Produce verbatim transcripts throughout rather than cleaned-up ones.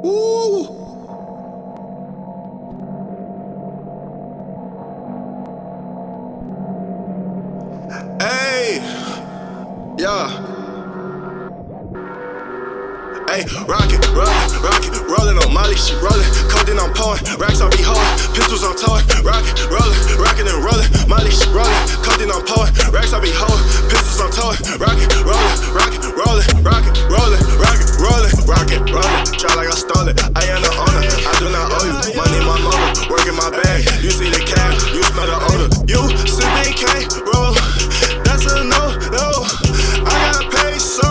Ooh. Hey, yeah. Hey, rocket, rollin', rocket, rollin' on Molly, she rollin', codeine I'm pouring, racks I be holding, pistols I'm towing, rocket, rollin', rockin' and rollin', Molly, she rollin', codeine I'm pouring, racks I be holding, pistols I'm towing, rocket, rollin', rocket, rollin', rocket, rollin', rocket, rollin', rocket, rollin', try like I stole it, I am the owner, I do not owe you, money my motor, work in my bag, you see the cash, you smell the odor, you sippin' K, roll, that's a no, no, I got paid so,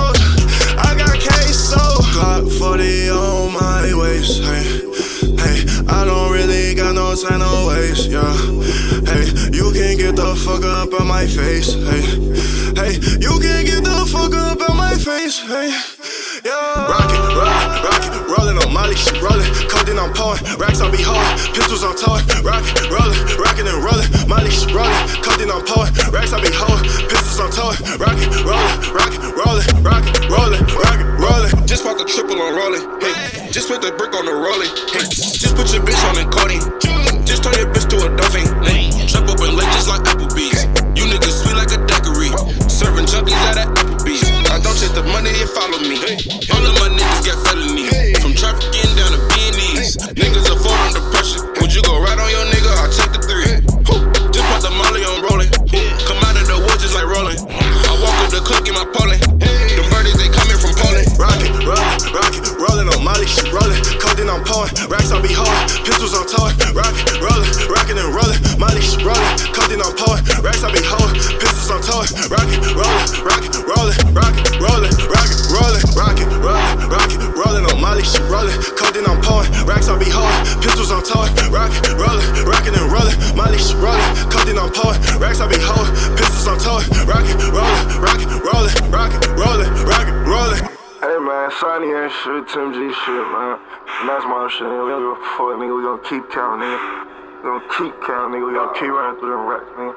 I got queso. Glock forty on my waist, hey, hey, I don't really got no time to waste, yeah. Hey, you can get the fuck up out my face, hey, hey, you can get the fuck up out my face, hey, yeah. Rocket, rollin', rocket, rollin' on Molly, she rollin', codeine I'm pouring, racks I be holding, pistols I'm towing, rocket, rollin', rockin' and rollin', Molly, she rollin', codeine I'm pouring, racks I be holding, pistols I'm towing, rocket, rollin', rocket, rollin', rocket, rollin', rocket, rollin'. Just bought the triple on rollin', hey. Just put the brick on the rollin', hey. Just put your bitch on and codeine. Just turn your bitch to a dolphin, hey. Trap up and late just like Applebee's. You niggas sweet like a daiquiri. Serving junkies at a Applebee's. I don't chase the money, they follow me. All of my niggas got felony. From trafficking down to B and E's. Niggas afford under pressure. Would you go right on your nigga? I'll take the three. Just put the molly on rollin'. Come out of the woods just like rollin'. I walk up the club, get my pollen. The birdies, they coming from Poland. Rocket, rollin', rocket, rollin' on Molly, she rollin', codeine I'm pouring, racks I be holding, pistols I'm towing, rocket, rollin', rockin' and rollin', Molly, she rollin', codeine I'm pouring, racks I be holding, pistols I'm towing, rocket, rollin', rocket, rollin', rocket, rollin', rocket, rollin', rocket, rollin', rocket, rollin' on Molly, she rollin', codeine I'm pouring, racks I be holding, pistols I'm towing, rocket, rollin', rockin' and rollin', Molly, she rollin', codeine I'm pouring, racks I be holding, pistols I'm towing, rocket, rollin', rocket, rollin', rocket, rollin', rocket, rollin'. Hey man, Sonny and shit, Tim G shit, man. And that's my shit, nigga. We don't give a fuck, nigga. We gonna keep counting, nigga. We gonna keep counting, nigga. We gonna keep running through them racks, nigga.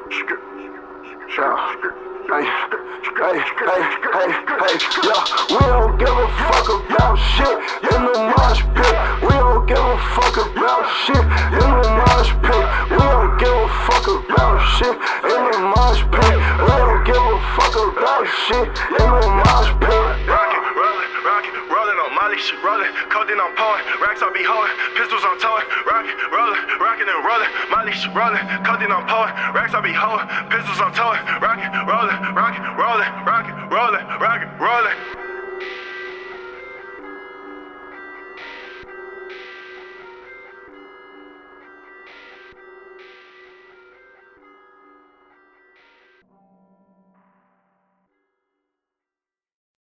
Yeah. Hey, hey, hey, hey, hey, yeah. We don't give a fuck about shit in the mosh pit. We don't give a fuck about shit in the mosh pit. We don't give a fuck about shit in the mosh pit. We don't give a fuck about shit in the mosh pit. Rocket, rollin', rocket, rollin' on Molly, she rollin', codeine I'm pouring, racks I be holding, pistols I'm towing, rocket, rollin', rockin' and rollin', Molly, she rollin', codeine I'm pouring, racks I be holding, pistols I'm towing, rocket, rollin', rocket, rollin', rocket, rollin', rocket, rollin'.